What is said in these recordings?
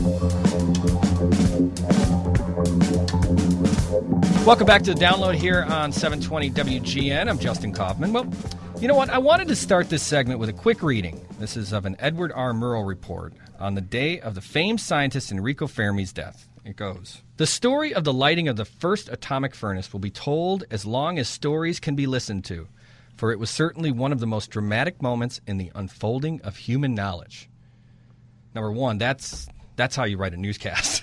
Welcome back to the Download here on 720 WGN. I'm Justin Kaufman. Well, you know what? I wanted to start this segment with a quick reading. This is of an Edward R. Murrow report on the day of the famed scientist Enrico Fermi's death. It goes, "The story of the lighting of the first atomic furnace will be told as long as stories can be listened to, for it was certainly one of the most dramatic moments in the unfolding of human knowledge." Number one, that's how you write a newscast.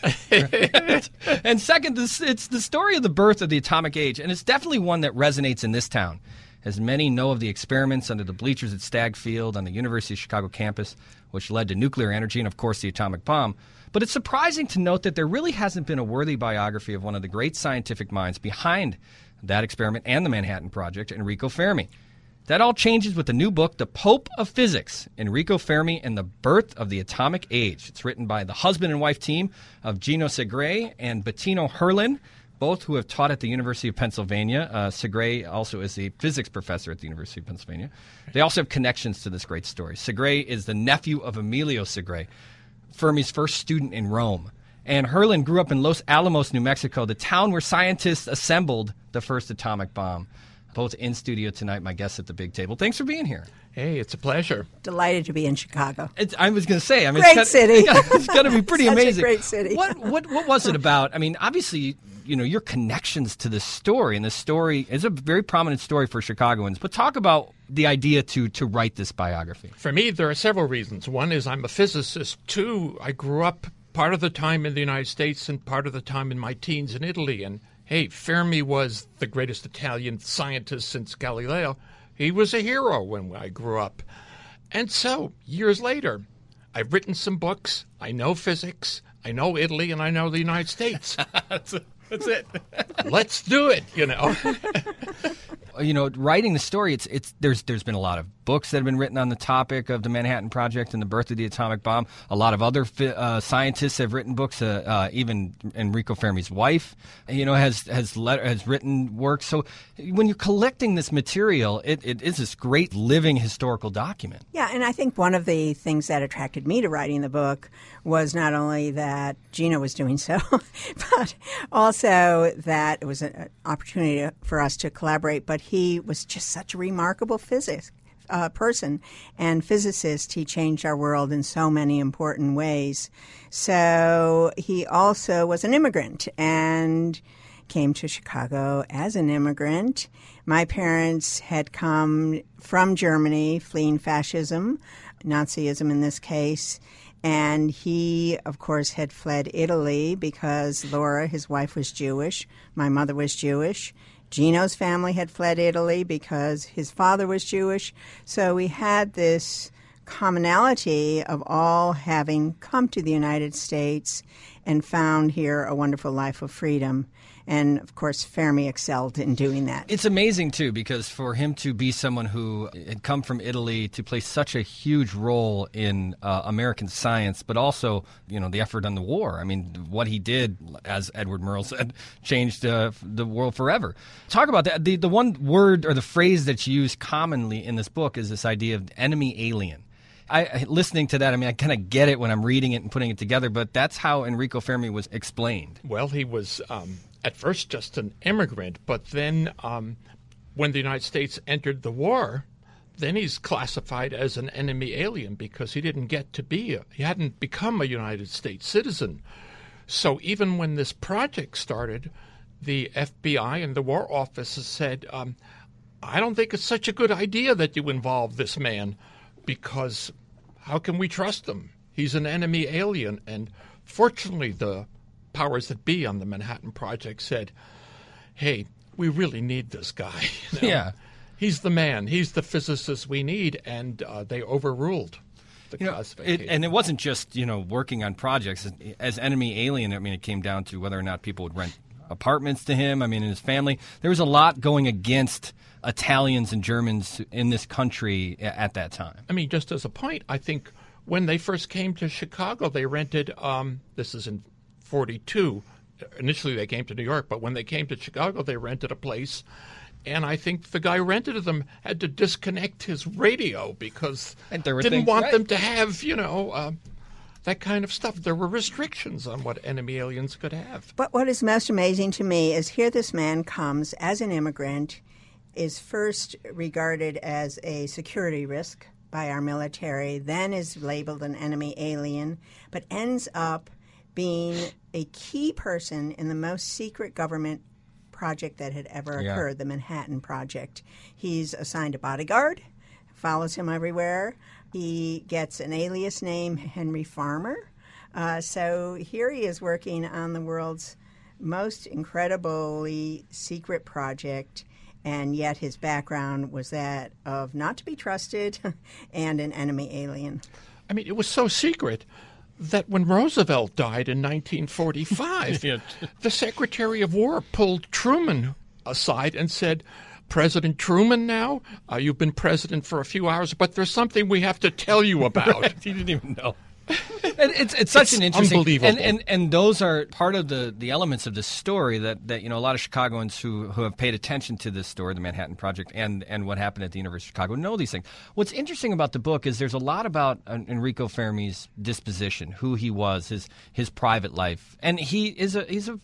And second, it's the story of the birth of the atomic age, and it's definitely one that resonates in this town, as many know of the experiments under the bleachers at Stagg Field on the University of Chicago campus, which led to nuclear energy and, of course, the atomic bomb. But it's surprising to note that there really hasn't been a worthy biography of one of the great scientific minds behind that experiment and the Manhattan Project, Enrico Fermi. That all changes with the new book, The Pope of Physics, Enrico Fermi and the Birth of the Atomic Age. It's written by the husband and wife team of Gino Segre and Bettino Herlin, both who have taught at the University of Pennsylvania. Segre also is a physics professor at the University of Pennsylvania. They also have connections to this great story. Segre is the nephew of Emilio Segre, Fermi's first student in Rome. And Herlin grew up in Los Alamos, New Mexico, the town where scientists assembled the first atomic bomb. Both in studio tonight, my guests at the big table. Thanks for being here. Hey, it's a pleasure. Delighted to be in Chicago. I was going to say, great city. It's going to be pretty amazing. A great city. What was it about? I mean, obviously, you know, your connections to this story, and this story is a very prominent story for Chicagoans. But talk about the idea to write this biography. For me, there are several reasons. One is I'm a physicist. Two, I grew up part of the time in the United States and part of the time in my teens in Italy, and hey, Fermi was the greatest Italian scientist since Galileo. He was a hero when I grew up. And so, years later, I've written some books. I know physics, I know Italy, and I know the United States. That's it. Let's do it, you know. You know, writing the story, there's been a lot of books that have been written on the topic of the Manhattan Project and the birth of the atomic bomb. A lot of other scientists have written books. Even Enrico Fermi's wife, you know, has written works. So when you're collecting this material, it is this great living historical document. Yeah, and I think one of the things that attracted me to writing the book was not only that Gino was doing so, but also that it was an opportunity for us to collaborate. But he was just such a remarkable person and physicist. He changed our world in so many important ways. So he also was an immigrant and came to Chicago as an immigrant. My parents had come from Germany, fleeing fascism, Nazism in this case. And he, of course, had fled Italy because Laura, his wife, was Jewish. My mother was Jewish. Gino's family had fled Italy because his father was Jewish. So we had this commonality of all having come to the United States and found here a wonderful life of freedom. And, of course, Fermi excelled in doing that. It's amazing, too, because for him to be someone who had come from Italy to play such a huge role in American science, but also, you know, the effort on the war. I mean, what he did, as Edward Murrow said, changed the world forever. Talk about that. The one word or the phrase that's used commonly in this book is this idea of enemy alien. Listening to that, I mean, I kind of get it when I'm reading it and putting it together, but that's how Enrico Fermi was explained. Well, he was at first just an immigrant, but then when the United States entered the war, then he's classified as an enemy alien because he didn't get to he hadn't become a United States citizen. So even when this project started, the FBI and the War Office said, I don't think it's such a good idea that you involve this man, because how can we trust him? He's an enemy alien. And fortunately, the powers that be on the Manhattan Project said, hey, we really need this guy. You know? Yeah. He's the man. He's the physicist we need. And they overruled the classification. And it wasn't just, you know, working on projects. As enemy alien, I mean, it came down to whether or not people would rent apartments to him. I mean, and his family. There was a lot going against Italians and Germans in this country at that time. I mean, just as a point, I think when they first came to Chicago, they rented, this is in 1942. Initially, they came to New York, but when they came to Chicago, they rented a place. And I think the guy who rented them had to disconnect his radio because didn't want them to have, you know, that kind of stuff. There were restrictions on what enemy aliens could have. But what is most amazing to me is here this man comes as an immigrant, is first regarded as a security risk by our military, then is labeled an enemy alien, but ends up being a key person in the most secret government project that had ever occurred, the Manhattan Project. He's assigned a bodyguard, follows him everywhere. He gets an alias name, Henry Farmer. So here he is working on the world's most incredibly secret project, and yet his background was that of not to be trusted and an enemy alien. I mean, it was so secret that when Roosevelt died in 1945, the Secretary of War pulled Truman aside and said, President Truman now, you've been president for a few hours, but there's something we have to tell you about. Right. He didn't even know. It's such an interesting, unbelievable. And those are part of the elements of this story that a lot of Chicagoans who have paid attention to this story, the Manhattan Project, and what happened at the University of Chicago know these things. What's interesting about the book is there's a lot about Enrico Fermi's disposition, who he was, his private life, and he's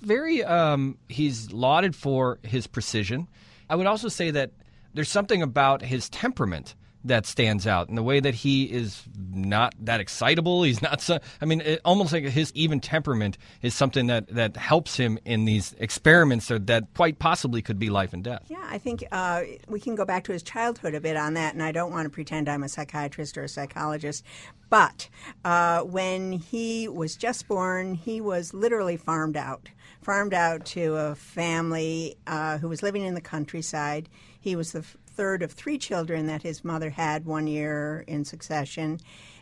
lauded for his precision. I would also say that there's something about his temperament that stands out in the way that he is not that excitable. He's not almost like his even temperament is something that helps him in these experiments that quite possibly could be life and death. Yeah, I think we can go back to his childhood a bit on that, and I don't want to pretend I'm a psychiatrist or a psychologist, but when he was just born, he was literally farmed out to a family who was living in the countryside. He was the third of three children that his mother had 1 year in succession,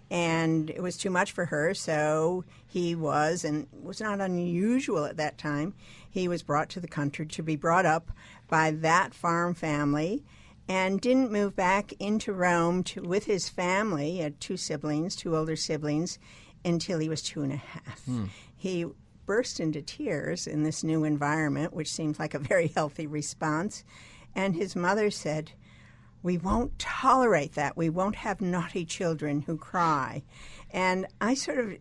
and it was too much for her, so he was, and it was not unusual at that time, he was brought to the country to be brought up by that farm family and didn't move back into Rome with his family. He had two older siblings, until he was 2.5. He burst into tears in this new environment, which seems like a very healthy response. And his mother said, "We won't tolerate that. We won't have naughty children who cry." And I sort of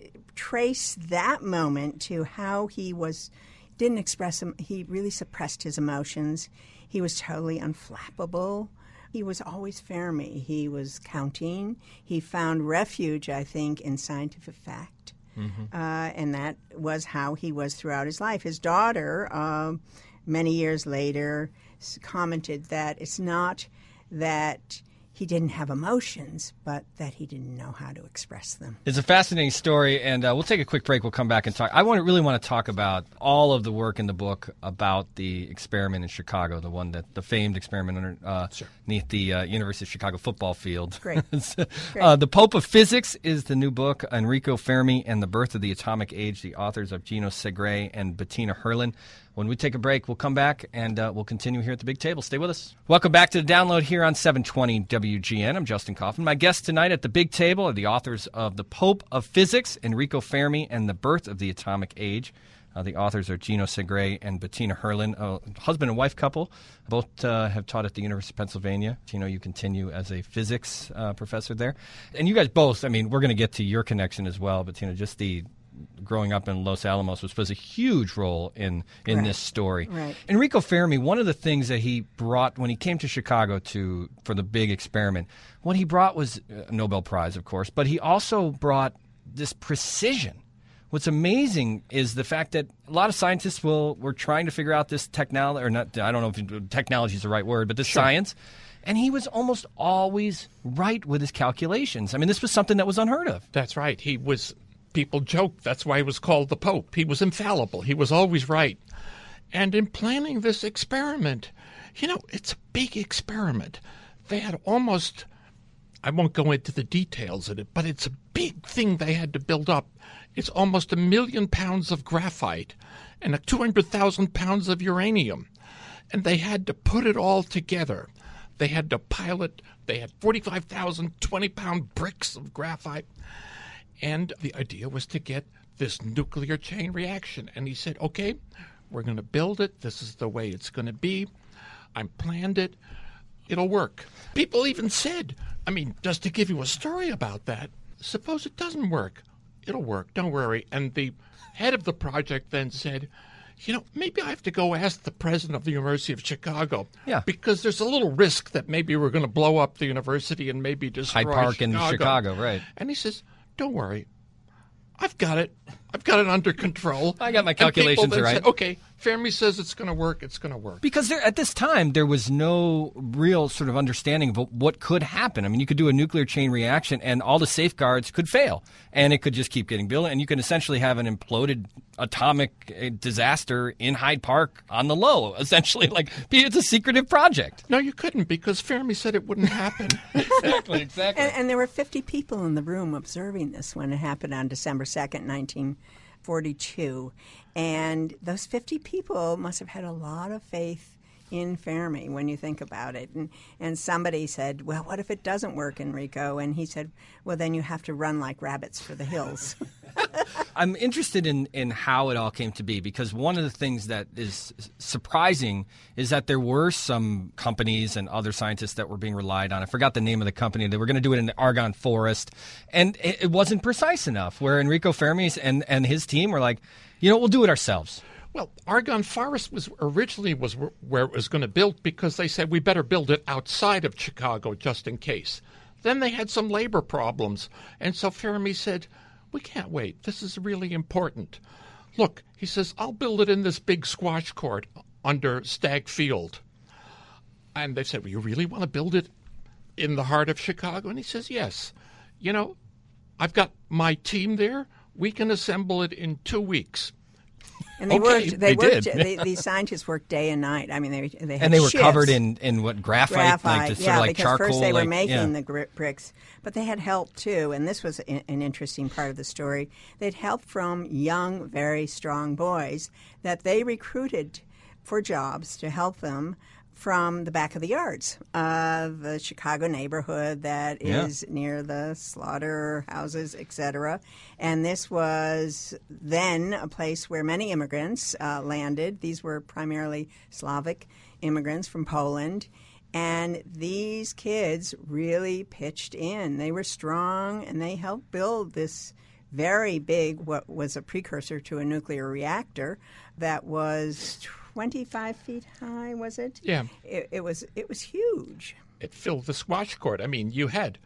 trace that moment to how he didn't express them. He really suppressed his emotions. He was totally unflappable. He was always Fermi. He was counting. He found refuge, I think, in scientific fact. And that was how he was throughout his life. His daughter, many years later, commented that it's not that he didn't have emotions, but that he didn't know how to express them. It's a fascinating story, and we'll take a quick break. We'll come back and talk. I really want to talk about all of the work in the book about the experiment in Chicago, the famed experiment underneath the University of Chicago football field. Great. The Pope of Physics is the new book, Enrico Fermi and the Birth of the Atomic Age, the authors of Gino Segre and Bettina Herlin. When we take a break, we'll come back and we'll continue here at the Big Table. Stay with us. Welcome back to the Download here on 720 WGN. I'm Justin Kaufman. My guests tonight at the Big Table are the authors of The Pope of Physics, Enrico Fermi, and the Birth of the Atomic Age. The authors are Gino Segre and Bettina Herlin, a husband and wife couple. Both have taught at the University of Pennsylvania. Gino, you continue as a physics professor there. And you guys both, we're going to get to your connection as well, Bettina, just the growing up in Los Alamos, which plays a huge role in this story. Right. Enrico Fermi, one of the things that he brought when he came to Chicago for the big experiment, what he brought was a Nobel Prize, of course, but he also brought this precision. What's amazing is the fact that a lot of scientists were trying to figure out this technology, or not, I don't know if technology is the right word, but this science, and he was almost always right with his calculations. This was something that was unheard of. That's right. People joke that's why he was called the Pope. He was infallible. He was always right. And in planning this experiment, it's a big experiment. They had I won't go into the details of it, but it's a big thing they had to build up. It's almost 1 million pounds of graphite and 200,000 pounds of uranium. And they had to put it all together. They had to pile it. They had 45,000 20-pound bricks of graphite. And the idea was to get this nuclear chain reaction. And he said, okay, we're going to build it. This is the way it's going to be. I planned it. It'll work. People even said, just to give you a story about that, suppose it doesn't work. it'll work. Don't worry. And the head of the project then said, maybe I have to go ask the president of the University of Chicago. Yeah. Because there's a little risk that maybe we're going to blow up the university and maybe destroy Hyde Park in Chicago, right. And he says, don't worry. I've got it. I've got it under control. I got my calculations right. Said, okay, Fermi says it's going to work. It's going to work. Because at this time, there was no real sort of understanding of what could happen. I mean, you could do a nuclear chain reaction, and all the safeguards could fail, and it could just keep getting built, and you could essentially have an imploded atomic disaster in Hyde Park on the low, essentially. Like, it's a secretive project. No, you couldn't, because Fermi said it wouldn't happen. Exactly. And there were 50 people in the room observing this when it happened on December 2nd, 1942. And those 50 people must have had a lot of faith in Fermi when you think about it. And somebody said, well, what if it doesn't work, Enrico? And he said, well, then you have to run like rabbits for the hills. I'm interested in how it all came to be, because one of the things that is surprising is that there were some companies and other scientists that were being relied on. I forgot the name of the company. They were going to do it in the Argonne Forest, and it wasn't precise enough, where Enrico Fermi and his team were like, we'll do it ourselves. Well, Argonne Forest was originally where it was going to build, because they said we better build it outside of Chicago just in case. Then they had some labor problems, and so Fermi said, we can't wait. This is really important. Look, he says, I'll build it in this big squash court under Stagg Field. And they said, well, you really want to build it in the heart of Chicago? And he says, yes. I've got my team there. We can assemble it in 2 weeks. And they worked. These scientists worked day and night. I mean, they had and they were shifts. covered in what, graphite, like this sort of like charcoal. First they were like, making the bricks, but they had help too. And this was an interesting part of the story. They'd help from young, very strong boys that they recruited for jobs to help them from the back of the yards of the Chicago neighborhood that is near the slaughterhouses, etc. And this was then a place where many immigrants landed. These were primarily Slavic immigrants from Poland. And these kids really pitched in. They were strong, and they helped build this very big, what was a precursor to a nuclear reactor that was 25 feet high, was it? Yeah. It was huge. It filled the squash court. I mean, you had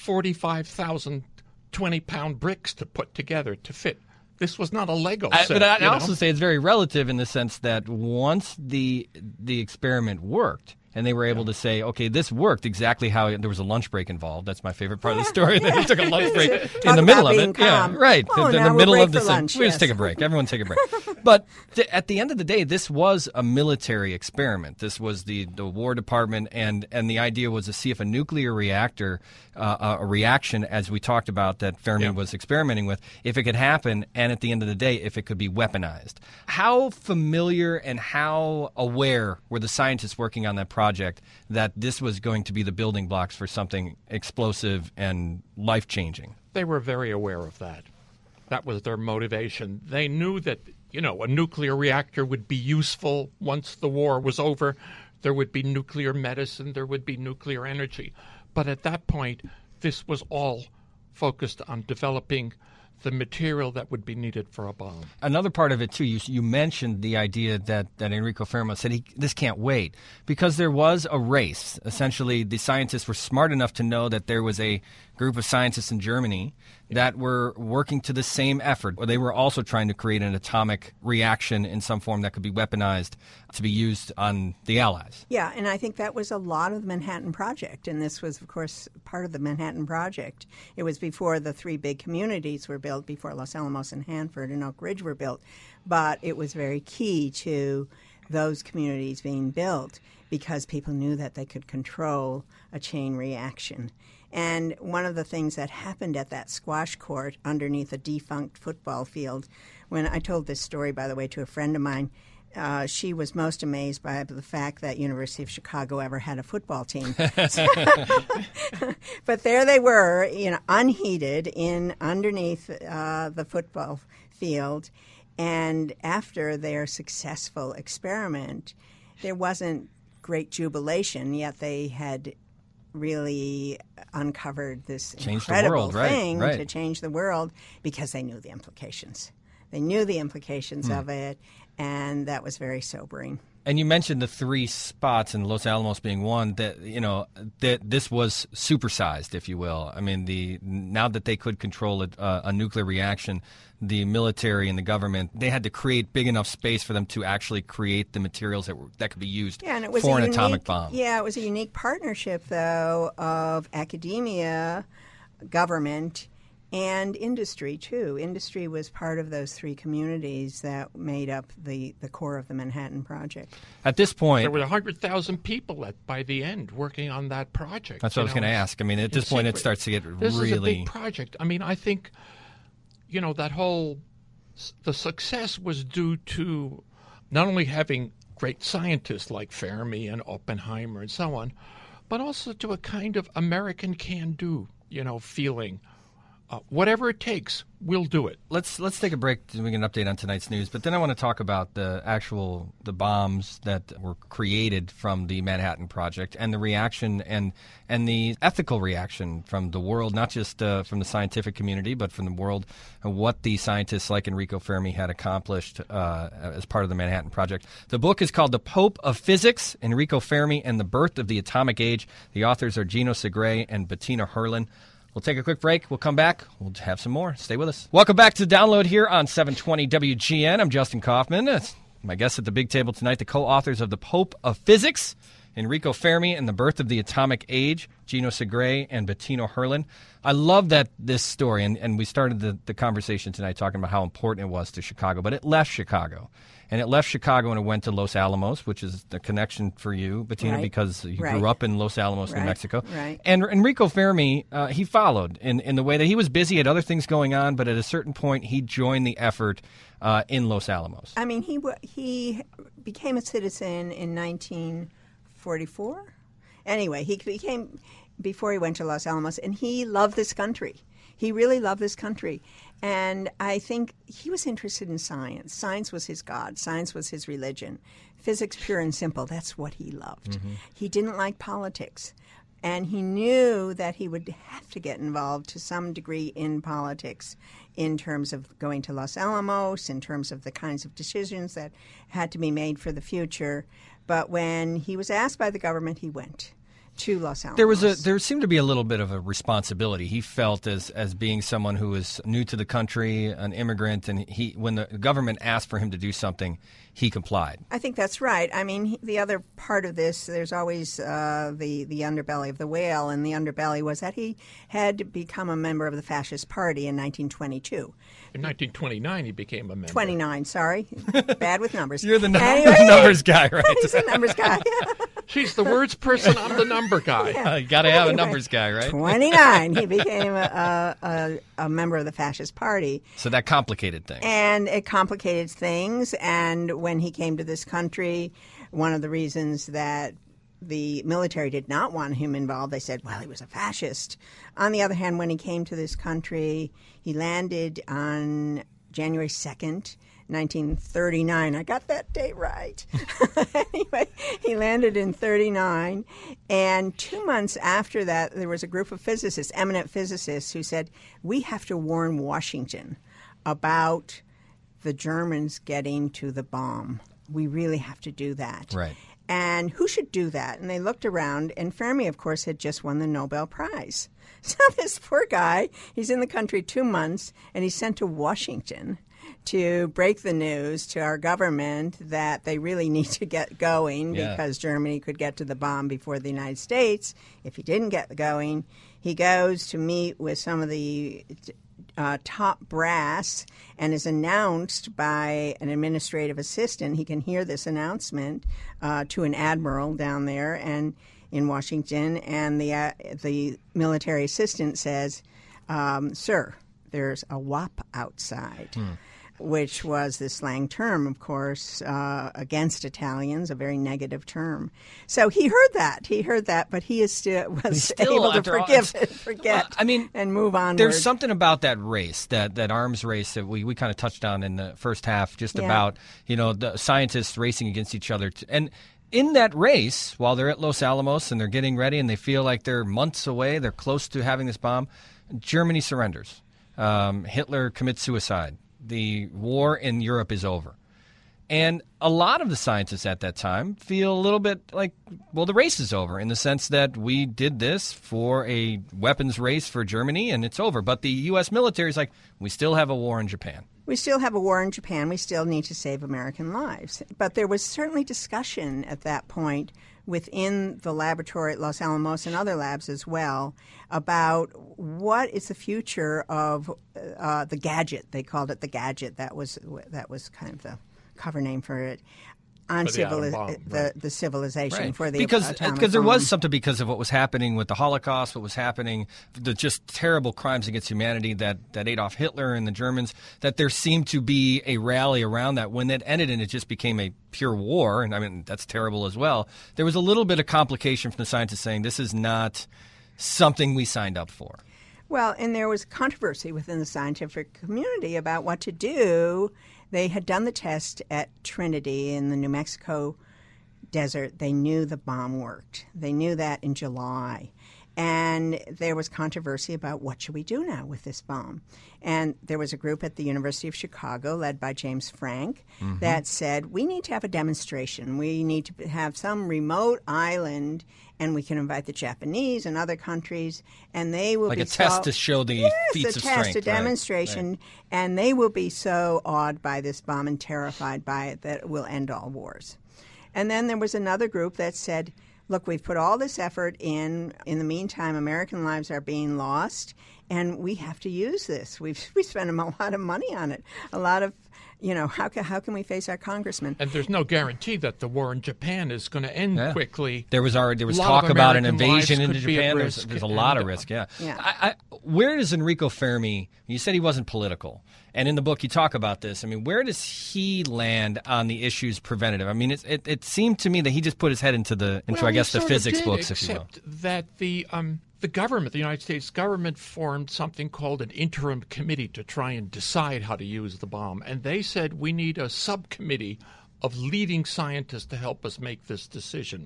45,000 20-pound bricks to put together to fit. This was not a Lego set. But I also say it's very relative in the sense that once the experiment worked, and they were able to say, okay, this worked exactly how there was a lunch break involved. That's my favorite part of the story. That he took a lunch break in the middle of it. Calm. Yeah, right. Oh, in now the middle we'll of the lunch, we just take a break. Everyone take a break. But at the end of the day, this was a military experiment. This was the War Department, and the idea was to see if a nuclear reactor, a reaction, as we talked about, that Fermi was experimenting with, if it could happen, and at the end of the day, if it could be weaponized. How familiar and how aware were the scientists working on that project that this was going to be the building blocks for something explosive and life-changing? They were very aware of that. That was their motivation. They knew that, a nuclear reactor would be useful once the war was over. There would be nuclear medicine. There would be nuclear energy. But at that point, this was all focused on developing the material that would be needed for a bomb. Another part of it, too, you mentioned the idea that Enrico Fermi said this can't wait, because there was a race. Essentially, the scientists were smart enough to know that there was a group of scientists in Germany that were working to the same effort. They were also trying to create an atomic reaction in some form that could be weaponized to be used on the Allies. Yeah, and I think that was a lot of the Manhattan Project, and this was, of course, part of the Manhattan Project. It was before the three big communities were built, before Los Alamos and Hanford and Oak Ridge were built, but it was very key to those communities being built because people knew that they could control a chain reaction. And one of the things that happened at that squash court underneath a defunct football field, when I told this story, by the way, to a friend of mine, she was most amazed by the fact that University of Chicago ever had a football team. But there they were, unheated underneath the football field. And after their successful experiment, there wasn't great jubilation, yet they had really uncovered this Change the incredible world, right, thing right. to change the world because they knew the implications. They knew the implications of it, and that was very sobering. And you mentioned the 3 spots, and Los Alamos being one. That that this was supersized, if you will. I mean, now that they could control a nuclear reaction, the military and the government, they had to create big enough space for them to actually create the materials that could be used for an atomic bomb. Yeah, it was a unique partnership, though, of academia, government, and industry, too. Industry was part of those 3 communities that made up the core of the Manhattan Project. At this point, there were 100,000 people by the end working on that project. That's what I was going to ask. I mean, at this point, it starts to get this really... This is a big project. I mean, I think, the success was due to not only having great scientists like Fermi and Oppenheimer and so on, but also to a kind of American can-do, feeling. Whatever it takes, we'll do it. Let's take a break so we can update on tonight's news. But then I want to talk about the bombs that were created from the Manhattan Project and the reaction and the ethical reaction from the world, not just from the scientific community, but from the world, and what the scientists like Enrico Fermi had accomplished as part of the Manhattan Project. The book is called The Pope of Physics, Enrico Fermi and the Birth of the Atomic Age. The authors are Gino Segre and Bettina Herlin. We'll take a quick break. We'll come back. We'll have some more. Stay with us. Welcome back to Download here on 720 WGN. I'm Justin Kaufman. My guests at the big table tonight, the co-authors of The Pope of Physics, Enrico Fermi and the Birth of the Atomic Age, Gino Segre and Bettina Herlin. I love this story, and we started the conversation tonight talking about how important it was to Chicago, but it left Chicago. And it left Chicago and it went to Los Alamos, which is the connection for you, Bettina, because you grew up in Los Alamos, New Mexico. Right. And Enrico Fermi, he followed in the way that he was busy, had other things going on, but at a certain point he joined the effort in Los Alamos. I mean, he became a citizen in 1944. Anyway, he became, before he went to Los Alamos, and he loved this country. He really loved this country. And I think he was interested in science. Science was his God. Science was his religion. Physics, pure and simple, that's what he loved. Mm-hmm. He didn't like politics. And he knew that he would have to get involved to some degree in politics in terms of going to Los Alamos, in terms of the kinds of decisions that had to be made for the future. But when he was asked by the government, he went to Los Alamos. There seemed to be a little bit of a responsibility. He felt as being someone who was new to the country, an immigrant, and when the government asked for him to do something, he complied. I think that's right. I mean, the other part of this, there's always the underbelly of the whale, and the underbelly was that he had become a member of the Fascist Party in 1922. In 1929, he became a member. 29, sorry. Bad with numbers. You're the numbers guy, right? He's a numbers guy. She's the words person, I'm the number guy. Yeah. You got to have a numbers guy, right? 29. He became a member of the Fascist Party. So that complicated things. And it complicated things. And when he came to this country, one of the reasons that the military did not want him involved, they said, well, he was a fascist. On the other hand, when he came to this country, he landed on January 2nd, 1939. I got that date right. Anyway, he landed in 39. And 2 months after that, there was a group of physicists, eminent physicists, who said, we have to warn Washington about the Germans getting to the bomb. We really have to do that. Right. And who should do that? And they looked around, and Fermi, of course, had just won the Nobel Prize. So this poor guy, he's in the country 2 months, and he's sent to Washington to break the news to our government that they really need to get going because Germany could get to the bomb before the United States. If he didn't get going, he goes to meet with some of the top brass and is announced by an administrative assistant. He can hear this announcement to an admiral down there and in Washington, and the military assistant says, sir, there's a WAP outside. Which was the slang term, of course, against Italians, a very negative term. So he heard that, but he was able to forget and move on. There's something about that race, that arms race that we kind of touched on in the first half, just about, the scientists racing against each other. And in that race, while they're at Los Alamos and they're getting ready and they feel like they're months away, they're close to having this bomb, Germany surrenders. Hitler commits suicide. The war in Europe is over. And a lot of the scientists at that time feel a little bit like, well, the race is over in the sense that we did this for a weapons race for Germany and it's over. But the U.S. military is like, we still have a war in Japan. We still have a war in Japan. We still need to save American lives. But there was certainly discussion at that point within the laboratory at Los Alamos and other labs as well about what is the future of the gadget. They called it the gadget. That was kind of the cover name for it. On the civilization right. for the because there bomb. was something because of what was happening with the Holocaust, what was happening, the just terrible crimes against humanity that Adolf Hitler and the Germans, that there seemed to be a rally around that. When that ended and it just became a pure war, and I mean that's terrible as well, there was a little bit of complication from the scientists saying this is not something we signed up for. Well, and there was controversy within the scientific community about what to do. They had done the test at Trinity in the New Mexico desert. They knew the bomb worked. They knew that in July. And there was controversy about what should we do now with this bomb. And there was a group at the University of Chicago led by James Frank that said, we need to have a demonstration. We need to have some remote island, and we can invite the Japanese and other countries, and they will like be a test to show the feats of strength. A demonstration, right. And they will be so awed by this bomb and terrified by it that it will end all wars. And then there was another group that said, look, we've put all this effort in. In the meantime, American lives are being lost, and we have to use this. We spent a lot of money on it. A lot of, how can we face our congressman? And there's no guarantee that the war in Japan is going to end quickly. There was talk about an invasion into Japan. There's a lot of risk, yeah. Where does Enrico Fermi, you said he wasn't political, and in the book you talk about this. I mean, where does he land on the issues preventative? I mean, it seemed to me that he just put his head into the physics books, if you will. Except that the government, the United States government, formed something called an interim committee to try and decide how to use the bomb. And they said we need a subcommittee of leading scientists to help us make this decision.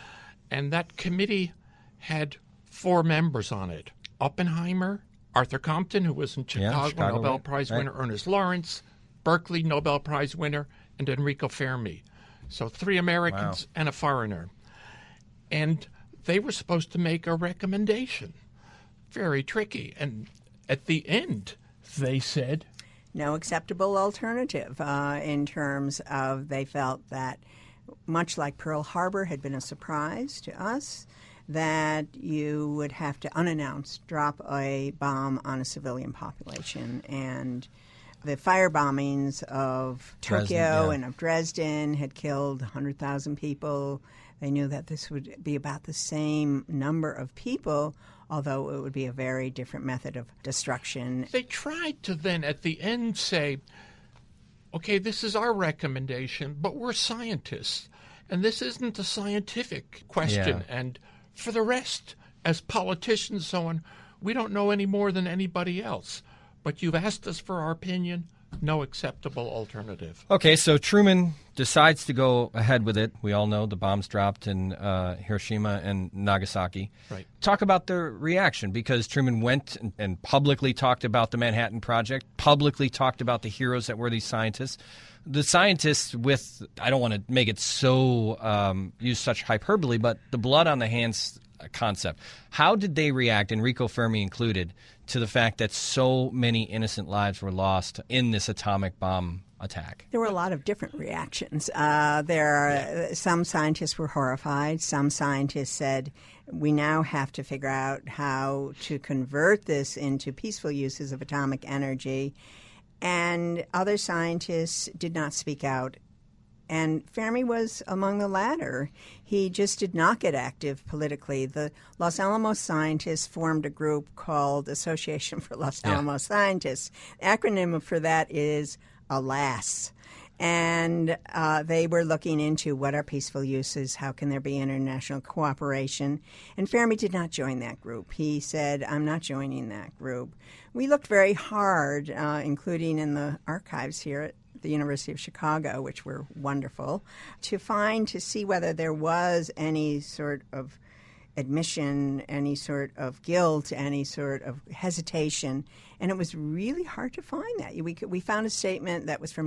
And that committee had 4 members on it. Oppenheimer, Arthur Compton, who was in Chicago Nobel Prize winner, Ernest Lawrence, Berkeley Nobel Prize winner, and Enrico Fermi. So 3 Americans and a foreigner. And they were supposed to make a recommendation. Very tricky. And at the end, they said, no acceptable alternative in terms of they felt that, much like Pearl Harbor had been a surprise to us, that you would have to unannounced drop a bomb on a civilian population. And the fire bombings of Tokyo and of Dresden had killed 100,000 people. They knew that this would be about the same number of people, although it would be a very different method of destruction. They tried to then at the end say, okay, this is our recommendation, but we're scientists, and this isn't a scientific question. Yeah. And for the rest, as politicians and so on, we don't know any more than anybody else. But you've asked us for our opinion. No acceptable alternative. Okay, so Truman decides to go ahead with it. We all know the bombs dropped in Hiroshima and Nagasaki. Right. Talk about the reaction, because Truman went and publicly talked about the Manhattan Project, publicly talked about the heroes that were these scientists. The scientists with, I don't want to make it so, use such hyperbole, but the blood on the hands concept. How did they react, Enrico Fermi included, to the fact that so many innocent lives were lost in this atomic bomb attack? There were a lot of different reactions. Some scientists were horrified. Some scientists said, we now have to figure out how to convert this into peaceful uses of atomic energy. And other scientists did not speak out. And Fermi was among the latter. He just did not get active politically. The Los Alamos scientists formed a group called Association for Los Alamos Scientists. The acronym for that is ALAS. And they were looking into what are peaceful uses, how can there be international cooperation. And Fermi did not join that group. He said, I'm not joining that group. We looked very hard, including in the archives here at the University of Chicago, which were wonderful, to see whether there was any sort of admission, any sort of guilt, any sort of hesitation. And it was really hard to find that. We found a statement that was from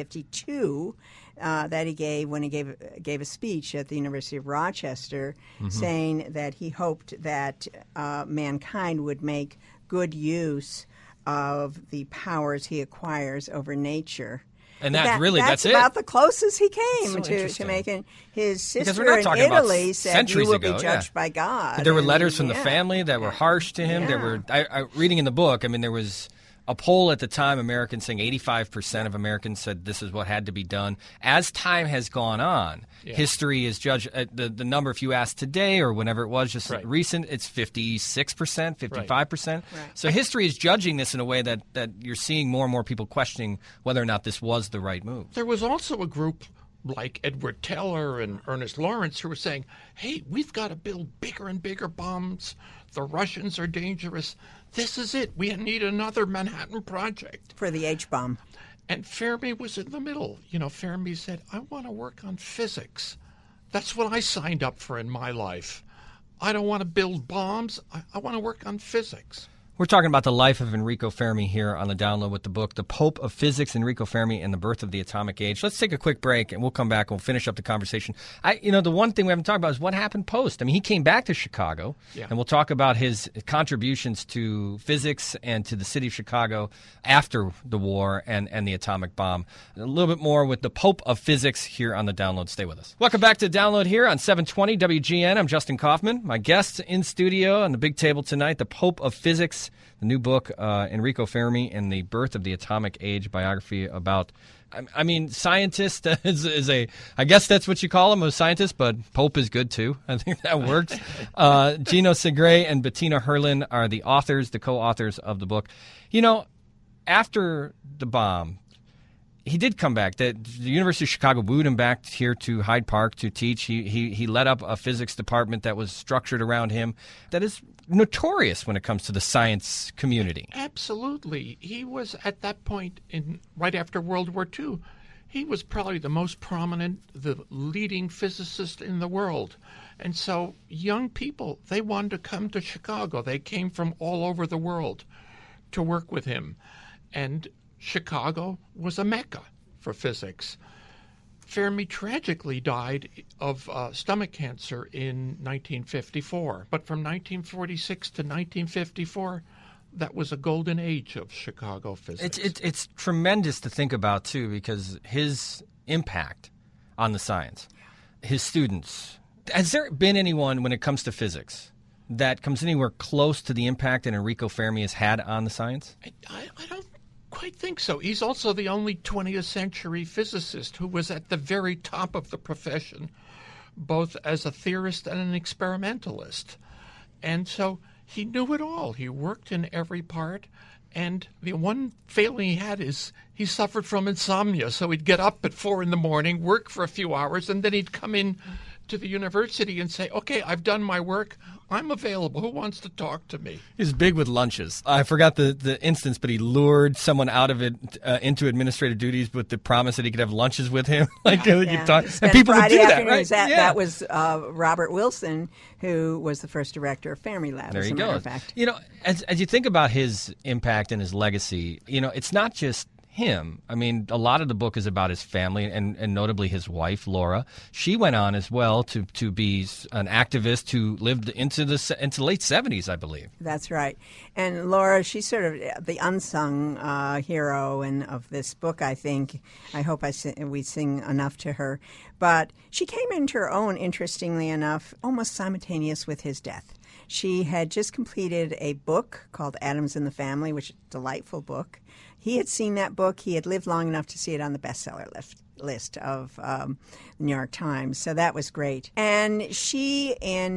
1952 that he gave when he gave a speech at the University of Rochester, saying that he hoped that mankind would make good use of the powers he acquires over nature. And that's it. About the closest he came So to making his sister we're not in talking about Italy said, "You will be judged by God." There were letters from the family that were harsh to him. There were, reading in the book, I mean, there was a poll at the time, Americans saying 85% of Americans said this is what had to be done. As time has gone on, history is judged. The number, if you ask today or whenever it was just recent, it's 56%, 55%. Right. So history is judging this in a way that you're seeing more and more people questioning whether or not this was the right move. There was also a group like Edward Teller and Ernest Lawrence who were saying, hey, we've got to build bigger and bigger bombs. The Russians are dangerous. This is it. We need another Manhattan Project. For the H-bomb. And Fermi was in the middle. Fermi said, I want to work on physics. That's what I signed up for in my life. I don't want to build bombs. I want to work on physics. We're talking about the life of Enrico Fermi here on the Download with the book, The Pope of Physics, Enrico Fermi and the Birth of the Atomic Age. Let's take a quick break, and we'll come back and we'll finish up the conversation. The one thing we haven't talked about is what happened post. I mean, he came back to Chicago, and we'll talk about his contributions to physics and to the city of Chicago after the war and the atomic bomb. A little bit more with the Pope of Physics here on the Download. Stay with us. Welcome back to Download here on 720 WGN. I'm Justin Kaufman. My guests in studio on the big table tonight, the Pope of Physics, the new book, Enrico Fermi and the Birth of the Atomic Age, biography about, scientist is I guess that's what you call him, a scientist, but Pope is good too. I think that works. Gino Segre and Bettina Herlin are the authors, the co-authors of the book. After the bomb, he did come back. The University of Chicago wooed him back here to Hyde Park to teach. He led up a physics department that was structured around him that is notorious when it comes to the science community. Absolutely. He was, at that point, right after World War II, he was probably the most prominent, the leading physicist in the world. And so young people, they wanted to come to Chicago. They came from all over the world to work with him. And Chicago was a mecca for physics. Fermi tragically died of stomach cancer in 1954. But from 1946 to 1954, that was a golden age of Chicago physics. It's tremendous to think about, too, because his impact on the science, his students. Has there been anyone, when it comes to physics, that comes anywhere close to the impact that Enrico Fermi has had on the science? I don't quite think so. He's also the only 20th century physicist who was at the very top of the profession, both as a theorist and an experimentalist. And so he knew it all. He worked in every part. And the one failing he had is he suffered from insomnia. So he'd get up at 4 a.m, work for a few hours, and then he'd come in to the university and say, okay, I've done my work. I'm available. Who wants to talk to me? He's big with lunches. I forgot the instance, but he lured someone out of it into administrative duties with the promise that he could have lunches with him. Talk, and people Friday would do that, right? That was Robert Wilson, who was the first director of Fermilab, there as a matter of fact. As you think about his impact and his legacy, it's not just him. I mean, a lot of the book is about his family and notably his wife, Laura. She went on as well to be an activist who lived into the late 70s, I believe. That's right. And Laura, she's sort of the unsung hero of this book, I think. I hope we sing enough to her. But she came into her own, interestingly enough, almost simultaneous with his death. She had just completed a book called Atoms in the Family, which is a delightful book. He had seen that book. He had lived long enough to see it on the bestseller list of the New York Times. So that was great. And she, in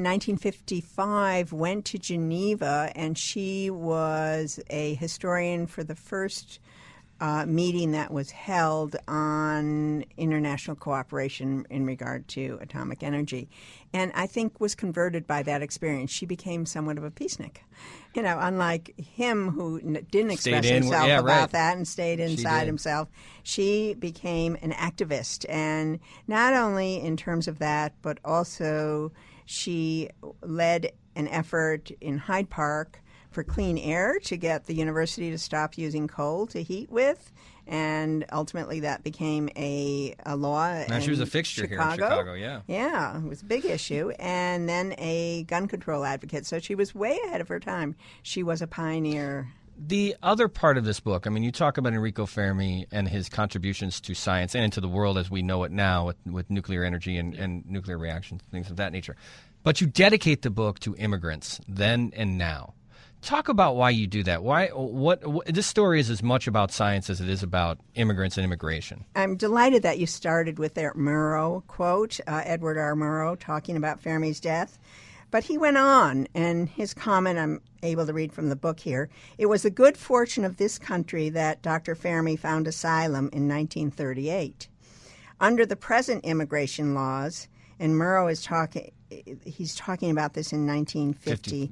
1955, went to Geneva, and she was a historian for the first meeting that was held on international cooperation in regard to atomic energy, and I think was converted by that experience. She became somewhat of a peacenik, unlike him who didn't express himself about that and stayed inside himself. She became an activist, and not only in terms of that, but also she led an effort in Hyde Park for clean air to get the university to stop using coal to heat with, and ultimately that became a law. Now she was a fixture here in Chicago, yeah. Yeah, it was a big issue. And then a gun control advocate. So she was way ahead of her time. She was a pioneer. The other part of this book, I mean, you talk about Enrico Fermi and his contributions to science and into the world as we know it now with nuclear energy and nuclear reactions, things of that nature. But you dedicate the book to immigrants then and now. Talk about why you do that. What this story is as much about science as it is about immigrants and immigration. I'm delighted that you started with their Murrow quote, Edward R. Murrow, talking about Fermi's death. But he went on, and his comment I'm able to read from the book here. It was the good fortune of this country that Dr. Fermi found asylum in 1938. Under the present immigration laws, and Murrow is talking... He's talking about this in 1950.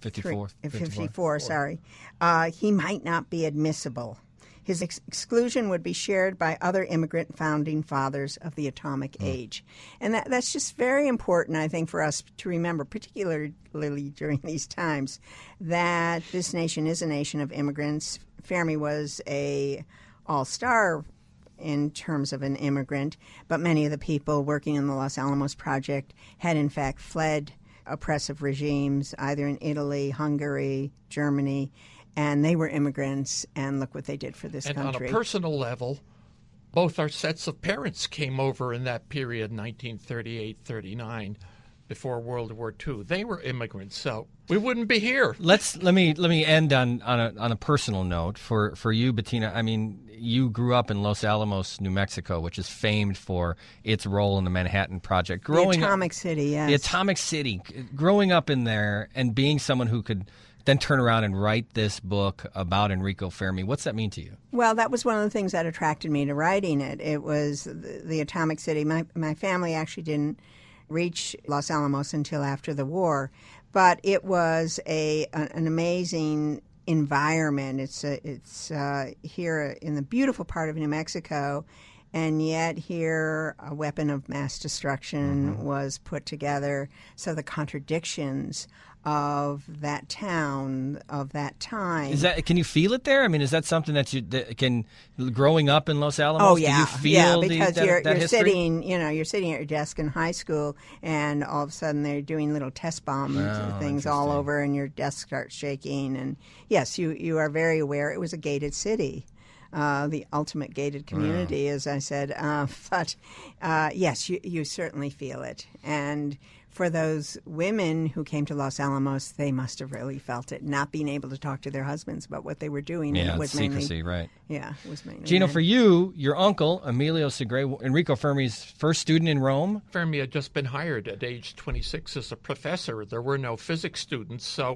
54, sorry. He might not be admissible. His exclusion would be shared by other immigrant founding fathers of the atomic age. And that's just very important, I think, for us to remember, particularly during these times, that this nation is a nation of immigrants. Fermi was a all-star in terms of an immigrant, but many of the people working in the Los Alamos Project had in fact fled oppressive regimes, either in Italy, Hungary, Germany, and they were immigrants, and look what they did for this country. And on a personal level, both our sets of parents came over in that period, 1938-39, before World War II. They were immigrants, so we wouldn't be here. Let me end on a personal note for you, Bettina. I mean, you grew up in Los Alamos, New Mexico, which is famed for its role in the Manhattan Project. The Atomic City, yes. The Atomic City. Growing up in there and being someone who could then turn around and write this book about Enrico Fermi, what's that mean to you? Well, that was one of the things that attracted me to writing it. It was the Atomic City. My family actually didn't reach Los Alamos until after the war, but it was an amazing environment. It's here in the beautiful part of New Mexico, and yet here a weapon of mass destruction was put together. So the contradictions of that town, of that time. Can you feel it there? I mean, is that something that can, growing up in Los Alamos, oh, yeah. do you feel because that you're history? You're sitting at your desk in high school, and all of a sudden they're doing little test bomb things all over, and your desk starts shaking. And yes, you are very aware. It was a gated city. The ultimate gated community, as I said. But yes, you certainly feel it. And for those women who came to Los Alamos, they must have really felt it, not being able to talk to their husbands about what they were doing. Yeah, it was secrecy, right. Yeah, it was mainly Gino, men. for you, your uncle, Emilio Segre, Enrico Fermi's first student in Rome. Fermi had just been hired at age 26 as a professor. There were no physics students, so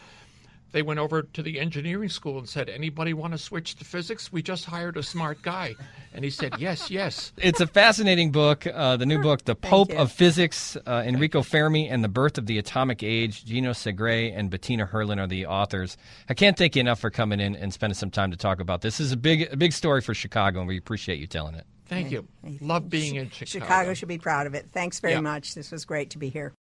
they went over to the engineering school and said, anybody want to switch to physics? We just hired a smart guy. And he said, yes, yes. It's a fascinating book, the new book, The Pope of Physics, Enrico Fermi and the Birth of the Atomic Age. Gino Segre and Bettina Herlin are the authors. I can't thank you enough for coming in and spending some time to talk about this. This is a big story for Chicago, and we appreciate you telling it. Thank you. Love being in Chicago. Chicago should be proud of it. Thanks very much. This was great to be here.